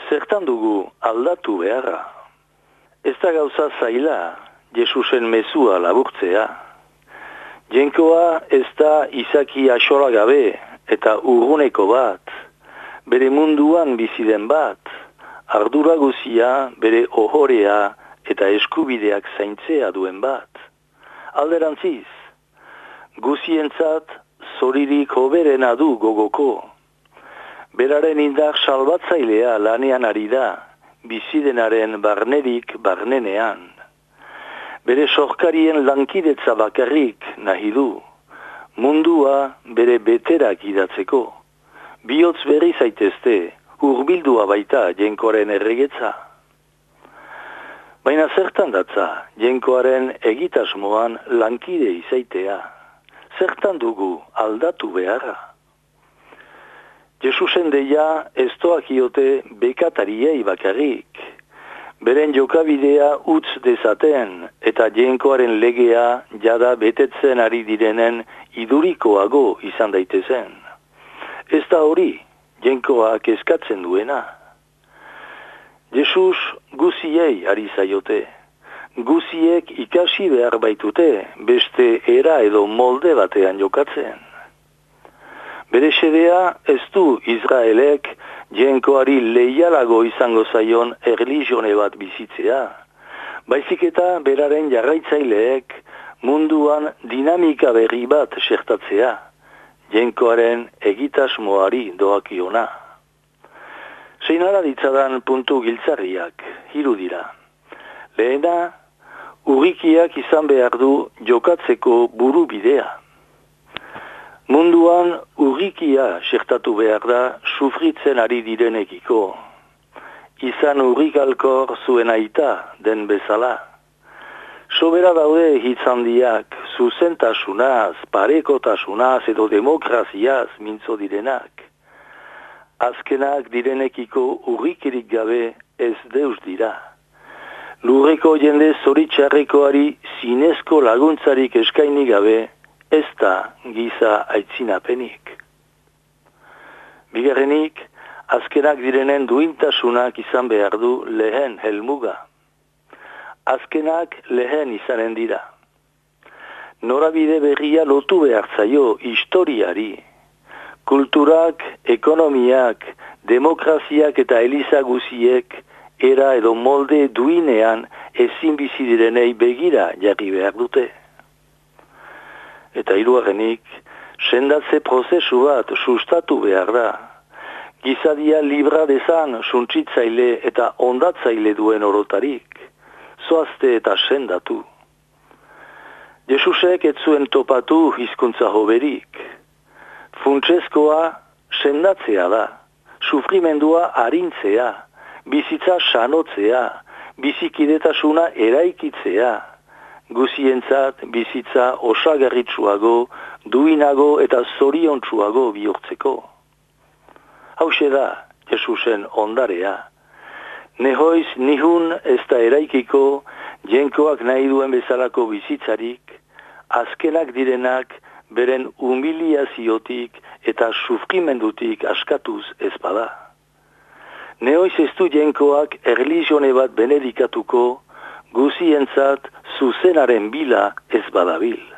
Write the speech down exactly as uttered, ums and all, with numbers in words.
Zertan dugu aldatu beharra? Ez da gauza zaila, Jesusen mezua laburtzea. Jenkoa ez da izaki axola gabe eta urruneko bat, bere munduan biziden bat, ardura guzia bere ohorea eta eskubideak zaintzea duen bat. Alderantziz, guzientzat zoririk hoberena du gogoko. Beraren indar salbatzailea lanean ari da, bizidenaren barnerik barnenean. Bere sorkarien lankidetza bakarrik nahi du, mundua bere beterak idatzeko. Bihotz berri zaitezte, hurbildua baita jenkoaren erregetza. Baina zertan datza, jenkoaren egitasmoan lankide izaitea. Zertan dugu aldatu beharra? Jesusen deia ez doakiote bekatariei bakarrik. Beren jokabidea utz dezaten eta jenkoaren legea jada betetzen ari direnen idurikoago izan daitezen. Ez da hori, jenkoak eskatzen duena. Jesus guziei ari zaiote. Guziek ikasi behar baitute beste era edo molde batean jokatzen. Bere xedea ez du Israelek jenkoari leialago izango zaion erlijione bat bizitzea, baizik eta beraren jarraitzaileek munduan dinamika berri bat sertatzea, jenkoaren egitasmoari doakiona. Zeinara ditzadan puntu giltzarriak, hiru dira. Lehena, urrikiak izan behar du jokatzeko buru bidea. Munduan urrikia sertatu behar da sufritzen ari direnekiko. Izan urrikalkor zuen aita den bezala. Sobera daude hitz handiak, zuzentasunaz, parekotasunaz edo demokraziaz mintzo direnak. Azkenak direnekiko urrikirik gabe ez deus dira. Lurreko jende zoritxarrekoari zinezko laguntzarik eskaini gabe ez da giza aitzinapenik. Bigarrenik, azkenak direnen duintasunak izan behar du lehen helmuga. Azkenak lehen izanen dira. Norabide berria lotu behar zaio historiari. Kulturak, ekonomiak, demokraziak eta eliza guziek era edo molde duinean ezin bizi direnei begira jarri behar dute. Eta hirugarrenik, sendatze prozesu bat sustatu behar da. Gizadia libra dezan suntsitzaile eta ondatzaile duen orotarik. Zoazte eta sendatu. Jesusek ez zuen topatu hizkuntza hoberik. Funtsezkoa sendatzea da. Sufrimendua arintzea, bizitza sanotzea, bizikidetasuna eraikitzea. Guzientzat bizitza osagarritsuago, duinago eta zoriontsuago bihurtzeko. Hauxe da, Jesusen ondarea. Nehoiz nihun ez da eraikiko, jenkoak nahi duen bezalako bizitzarik, azkenak direnak beren humiliaziotik eta sufrimendutik askatuz ez bada. Nehoiz ez du jenkoak erlijione bat benedikatuko, guzientzat zuzenaren bila ez badabil.